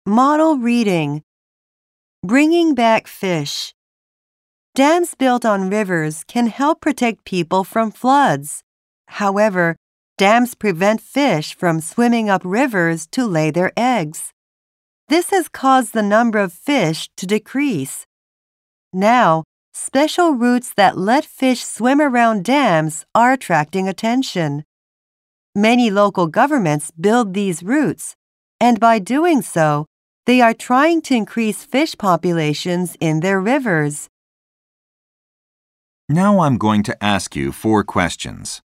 Model reading. Bringing back fish. Dams built on rivers can help protect people from floods. However, dams prevent fish from swimming up rivers to lay their eggs. This has caused the number of fish to decrease. Now, special routes that let fish swim around dams are attracting attention. Many local governments build these routes, and by doing so, they are trying to increase fish populations in their rivers. Now I'm going to ask you 4 questions.